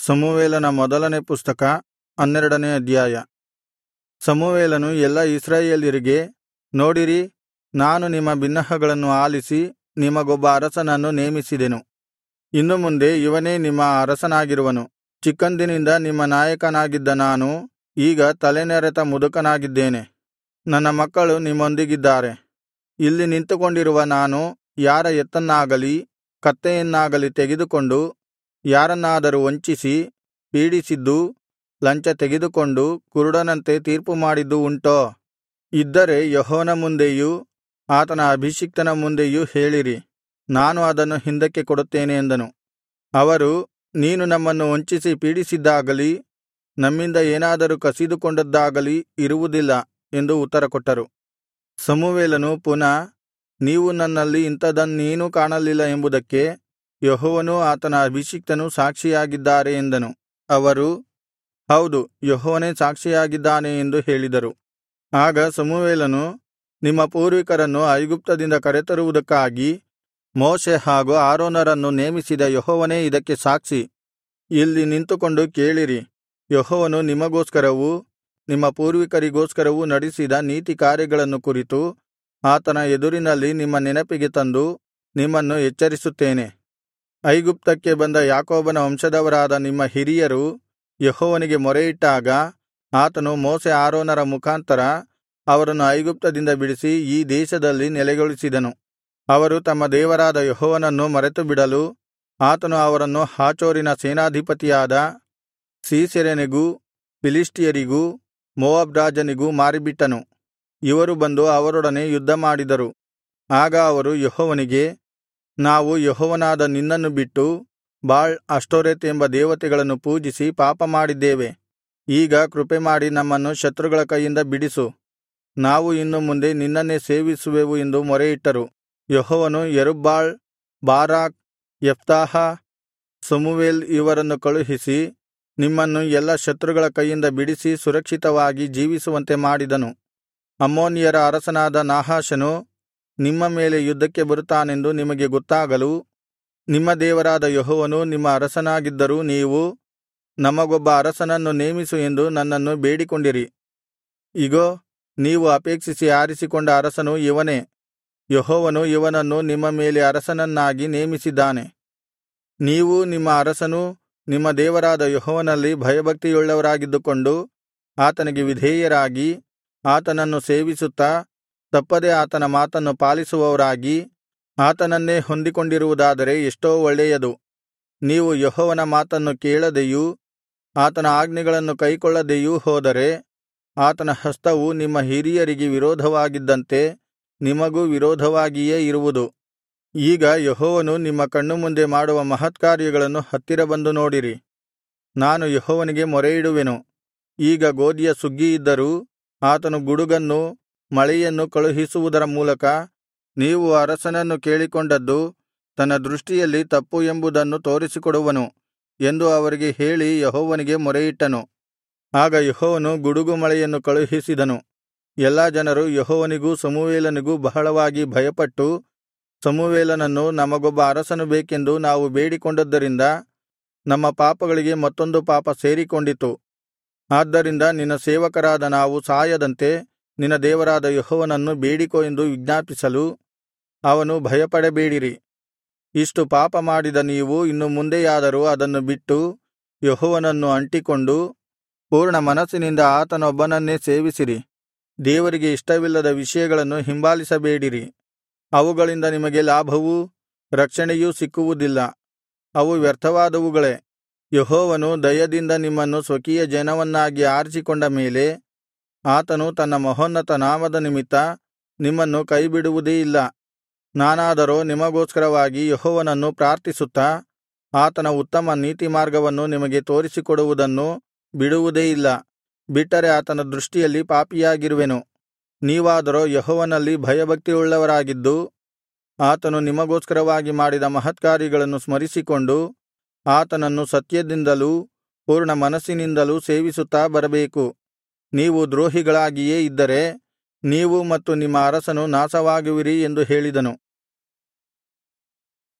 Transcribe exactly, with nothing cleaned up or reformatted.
ಸಮುವೇಲನ ಮೊದಲನೇ ಪುಸ್ತಕ ಹನ್ನೆರಡನೇ ಅಧ್ಯಾಯ. ಸಮುವೇಲನು ಎಲ್ಲಾ ಇಸ್ರಾಯೇಲ್ಯರಿಗೆ, ನೋಡಿರಿ, ನಾನು ನಿಮ್ಮ ಬಿನ್ನಹಗಳನ್ನು ಆಲಿಸಿ ನಿಮಗೊಬ್ಬ ಅರಸನನ್ನು ನೇಮಿಸಿದೆನು. ಇನ್ನು ಮುಂದೆ ಇವನೇ ನಿಮ್ಮ ಅರಸನಾಗಿರುವನು. ಚಿಕ್ಕಂದಿನಿಂದ ನಿಮ್ಮ ನಾಯಕನಾಗಿದ್ದ ನಾನು ಈಗ ತಲೆನೆರೆತ ಮುದುಕನಾಗಿದ್ದೇನೆ. ನನ್ನ ಮಕ್ಕಳು ನಿಮ್ಮೊಂದಿಗಿದ್ದಾರೆ. ಇಲ್ಲಿ ನಿಂತುಕೊಂಡಿರುವ ನಾನು ಯಾರ ಎತ್ತನ್ನಾಗಲಿ ಕತ್ತೆಯನ್ನಾಗಲಿ ತೆಗೆದುಕೊಂಡು ಯಾರನ್ನಾದರೂ ವಂಚಿಸಿ ಪೀಡಿಸಿದ್ದೂ, ಲಂಚ ತೆಗೆದುಕೊಂಡು ಕುರುಡನಂತೆ ತೀರ್ಪುಮಾಡಿದ್ದೂ ಉಂಟೋ? ಇದ್ದರೆ ಯೆಹೋವನ ಮುಂದೆಯೂ ಆತನ ಅಭಿಷಿಕ್ತನ ಮುಂದೆಯೂ ಹೇಳಿರಿ, ನಾನು ಅದನ್ನು ಹಿಂದಕ್ಕೆ ಕೊಡುತ್ತೇನೆ ಎಂದನು. ಅವರು, ನೀನು ನಮ್ಮನ್ನು ವಂಚಿಸಿ ಪೀಡಿಸಿದ್ದಾಗಲಿ ನಮ್ಮಿಂದ ಏನಾದರೂ ಕಸಿದುಕೊಂಡದ್ದಾಗಲಿ ಇರುವುದಿಲ್ಲ ಎಂದು ಉತ್ತರಕೊಟ್ಟರು. ಸಮುವೇಲನು ಪುನಃ, ನೀವು ನನ್ನಲ್ಲಿ ಇಂಥದನ್ನೇನೂ ಕಾಣಲಿಲ್ಲ ಎಂಬುದಕ್ಕೆ ಯೆಹೋವನೂ ಆತನ ಅಭಿಷಿಕ್ತನೂ ಸಾಕ್ಷಿಯಾಗಿದ್ದಾರೆ ಎಂದನು. ಅವರು, ಹೌದು, ಯೆಹೋವನೇ ಸಾಕ್ಷಿಯಾಗಿದ್ದಾನೆ ಎಂದು ಹೇಳಿದರು. ಆಗ ಸಮುವೇಲನು, ನಿಮ್ಮ ಪೂರ್ವಿಕರನ್ನು ಐಗುಪ್ತದಿಂದ ಕರೆತರುವುದಕ್ಕಾಗಿ ಮೋಶೆ ಹಾಗೂ ಆರೋನರನ್ನು ನೇಮಿಸಿದ ಯೆಹೋವನೇ ಇದಕ್ಕೆ ಸಾಕ್ಷಿ. ಇಲ್ಲಿ ನಿಂತುಕೊಂಡು ಕೇಳಿರಿ, ಯೆಹೋವನು ನಿಮಗೋಸ್ಕರವೂ ನಿಮ್ಮ ಪೂರ್ವಿಕರಿಗೋಸ್ಕರವೂ ನಡೆಸಿದ ನೀತಿಕಾರ್ಯಗಳನ್ನು ಕುರಿತು ಆತನ ಎದುರಿನಲ್ಲಿ ನಿಮ್ಮ ನೆನಪಿಗೆ ತಂದು ನಿಮ್ಮನ್ನು ಎಚ್ಚರಿಸುತ್ತೇನೆ. ಐಗುಪ್ತಕ್ಕೆ ಬಂದ ಯಾಕೋಬನ ವಂಶದವರಾದ ನಿಮ್ಮ ಹಿರಿಯರು ಯೆಹೋವನಿಗೆ ಮೊರೆಯಿಟ್ಟಾಗ ಆತನು ಮೋಶೆ ಆರೋನರ ಮುಖಾಂತರ ಅವರನ್ನು ಐಗುಪ್ತದಿಂದ ಬಿಡಿಸಿ ಈ ದೇಶದಲ್ಲಿ ನೆಲೆಗೊಳಿಸಿದನು. ಅವರು ತಮ್ಮ ದೇವರಾದ ಯೆಹೋವನನ್ನು ಮರೆತುಬಿಡಲು ಆತನು ಅವರನ್ನು ಹಾಚೋರಿನ ಸೇನಾಧಿಪತಿಯಾದ ಸೀಸೆರನಿಗೂ ಫಿಲಿಷ್ಟಿಯರಿಗೂ ಮೋವಾಬ್ ರಾಜನಿಗೂ ಮಾರಿಬಿಟ್ಟನು. ಇವರು ಬಂದು ಅವರೊಡನೆ ಯುದ್ಧಮಾಡಿದರು. ಆಗ ಅವರು ಯೆಹೋವನಿಗೆ, ನಾವು ಯೆಹೋವನಾದ ನಿನ್ನನ್ನು ಬಿಟ್ಟು ಬಾಳ್ ಅಷ್ಟೋರೆತ್ ಎಂಬ ದೇವತೆಗಳನ್ನು ಪೂಜಿಸಿ ಪಾಪಮಾಡಿದ್ದೇವೆ. ಈಗ ಕೃಪೆಮಾಡಿ ನಮ್ಮನ್ನು ಶತ್ರುಗಳ ಕೈಯಿಂದ ಬಿಡಿಸು, ನಾವು ಇನ್ನು ಮುಂದೆ ನಿನ್ನನ್ನೇ ಸೇವಿಸುವೆವು ಎಂದು ಮೊರೆಯಿಟ್ಟರು. ಯೆಹೋವನು ಯೆರುಬ್ಬಾಳ್, ಬಾರಾಕ್, ಯೆಫ್ತಾಹ, ಸಮುವೇಲ್ ಇವರನ್ನು ಕಳುಹಿಸಿ ನಿಮ್ಮನ್ನು ಎಲ್ಲಾ ಶತ್ರುಗಳ ಕೈಯಿಂದ ಬಿಡಿಸಿ ಸುರಕ್ಷಿತವಾಗಿ ಜೀವಿಸುವಂತೆ ಮಾಡಿದನು. ಅಮ್ಮೋನಿಯರ ಅರಸನಾದ ನಾಹಾಷನು ನಿಮ್ಮ ಮೇಲೆ ಯುದ್ಧಕ್ಕೆ ಬರುತ್ತಾನೆಂದು ನಿಮಗೆ ಗೊತ್ತಾಗಲು ನಿಮ್ಮ ದೇವರಾದ ಯೆಹೋವನು ನಿಮ್ಮ ಅರಸನಾಗಿದ್ದರೂ ನೀವು, ನಮಗೊಬ್ಬ ಅರಸನನ್ನು ನೇಮಿಸು ಎಂದು ನನ್ನನ್ನು ಬೇಡಿಕೊಂಡಿರಿ. ಇಗೋ, ನೀವು ಅಪೇಕ್ಷಿಸಿ ಆರಿಸಿಕೊಂಡ ಅರಸನು ಇವನೇ. ಯೆಹೋವನು ಇವನನ್ನು ನಿಮ್ಮ ಮೇಲೆ ಅರಸನನ್ನಾಗಿ ನೇಮಿಸಿದ್ದಾನೆ. ನೀವೂ ನಿಮ್ಮ ಅರಸನೂ ನಿಮ್ಮ ದೇವರಾದ ಯೆಹೋವನಲ್ಲಿ ಭಯಭಕ್ತಿಯುಳ್ಳವರಾಗಿದ್ದುಕೊಂಡು ಆತನಿಗೆ ವಿಧೇಯರಾಗಿ ಆತನನ್ನು ಸೇವಿಸುತ್ತಾ ತಪ್ಪದೆ ಆತನ ಮಾತನ್ನು ಪಾಲಿಸುವವರಾಗಿ ಆತನನ್ನೇ ಹೊಂದಿಕೊಂಡಿರುವುದಾದರೆ ಎಷ್ಟೋ ಒಳ್ಳೆಯದು. ನೀವು ಯೆಹೋವನ ಮಾತನ್ನು ಕೇಳದೆಯೂ ಆತನ ಆಜ್ಞೆಗಳನ್ನು ಕೈಕೊಳ್ಳದೆಯೂ ಹೋದರೆ ಆತನ ಹಸ್ತವು ನಿಮ್ಮ ಹಿರಿಯರಿಗೆ ವಿರೋಧವಾಗಿದ್ದಂತೆ ನಿಮಗೂ ವಿರೋಧವಾಗಿಯೇ ಇರುವುದು. ಈಗ ಯೆಹೋವನು ನಿಮ್ಮ ಕಣ್ಣು ಮುಂದೆ ಮಾಡುವ ಮಹತ್ಕಾರ್ಯಗಳನ್ನು ಹತ್ತಿರ ಬಂದು ನೋಡಿರಿ. ನಾನು ಯೆಹೋವನಿಗೆ ಮೊರೆಯಿಡುವೆನು. ಈಗ ಗೋದಿಯ ಸುಗ್ಗಿಯಿದ್ದರೂ ಆತನು ಗುಡುಗನ್ನೂ ಮಳೆಯನ್ನು ಕಳುಹಿಸುವುದರ ಮೂಲಕ ನೀವು ಅರಸನನ್ನು ಕೇಳಿಕೊಂಡದ್ದು ತನ್ನ ದೃಷ್ಟಿಯಲ್ಲಿ ತಪ್ಪು ಎಂಬುದನ್ನು ತೋರಿಸಿಕೊಡುವನು ಎಂದು ಅವರಿಗೆ ಹೇಳಿ ಯೆಹೋವನಿಗೆ ಮೊರೆಯಿಟ್ಟನು. ಆಗ ಯೆಹೋವನು ಗುಡುಗು ಮಳೆಯನ್ನು ಕಳುಹಿಸಿದನು. ಎಲ್ಲಾ ಜನರು ಯೆಹೋವನಿಗೂ ಸಮುವೇಲನಿಗೂ ಬಹಳವಾಗಿ ಭಯಪಟ್ಟು, ಸಮುವೇಲನನ್ನು ನಮಗೊಬ್ಬ ಅರಸನು ಬೇಕೆಂದು ನಾವು ಬೇಡಿಕೊಂಡದ್ದರಿಂದ ನಮ್ಮ ಪಾಪಗಳಿಗೆ ಮತ್ತೊಂದು ಪಾಪ ಸೇರಿಕೊಂಡಿತು. ಆದ್ದರಿಂದ ನಿನ್ನ ಸೇವಕರಾದ ನಾವು ಸಾಯದಂತೆ ನಿನ್ನ ದೇವರಾದ ಯೆಹೋವನನ್ನು ಬೇಡಿಕೋ ಎಂದು ವಿಜ್ಞಾಪಿಸಲು ಅವನು, ಭಯಪಡಬೇಡಿರಿ, ಇಷ್ಟು ಪಾಪ ಮಾಡಿದ ನೀವು ಇನ್ನು ಮುಂದೆಯಾದರೂ ಅದನ್ನು ಬಿಟ್ಟು ಯೆಹೋವನನ್ನು ಅಂಟಿಕೊಂಡು ಪೂರ್ಣ ಮನಸ್ಸಿನಿಂದ ಆತನೊಬ್ಬನನ್ನೇ ಸೇವಿಸಿರಿ. ದೇವರಿಗೆ ಇಷ್ಟವಿಲ್ಲದ ವಿಷಯಗಳನ್ನು ಹಿಂಬಾಲಿಸಬೇಡಿರಿ. ಅವುಗಳಿಂದ ನಿಮಗೆ ಲಾಭವೂ ರಕ್ಷಣೆಯೂ ಸಿಕ್ಕುವುದಿಲ್ಲ. ಅವು ವ್ಯರ್ಥವಾದವುಗಳೇ. ಯೆಹೋವನು ದಯದಿಂದ ನಿಮ್ಮನ್ನು ಸ್ವಕೀಯ ಜನವನ್ನಾಗಿ ಆರಿಸಿಕೊಂಡ ಮೇಲೆ ಆತನು ತನ್ನ ಮಹೋನ್ನತ ನಾಮದ ನಿಮಿತ್ತ ನಿಮ್ಮನ್ನು ಕೈಬಿಡುವುದೇ ಇಲ್ಲ. ನಾನಾದರೋ ನಿಮಗೋಸ್ಕರವಾಗಿ ಯೆಹೋವನನ್ನು ಪ್ರಾರ್ಥಿಸುತ್ತಾ ಆತನ ಉತ್ತಮ ನೀತಿಮಾರ್ಗವನ್ನು ನಿಮಗೆ ತೋರಿಸಿಕೊಡುವುದನ್ನು ಬಿಡುವುದೇ ಇಲ್ಲ. ಬಿಟ್ಟರೆ ಆತನ ದೃಷ್ಟಿಯಲ್ಲಿ ಪಾಪಿಯಾಗಿರುವೆನು. ನೀವಾದರೋ ಯೆಹೋವನಲ್ಲಿ ಭಯಭಕ್ತಿಯುಳ್ಳವರಾಗಿದ್ದು ಆತನು ನಿಮಗೋಸ್ಕರವಾಗಿ ಮಾಡಿದ ಮಹತ್ಕಾರ್ಯಗಳನ್ನು ಸ್ಮರಿಸಿಕೊಂಡು ಆತನನ್ನು ಸತ್ಯದಿಂದಲೂ ಪೂರ್ಣ ಮನಸ್ಸಿನಿಂದಲೂ ಸೇವಿಸುತ್ತಾ ಬರಬೇಕು. ನೀವು ದ್ರೋಹಿಗಳಾಗಿಯೇ ಇದ್ದರೆ ನೀವು ಮತ್ತು ನಿಮ್ಮ ಅರಸನು ನಾಶವಾಗುವಿರಿ ಎಂದು ಹೇಳಿದನು.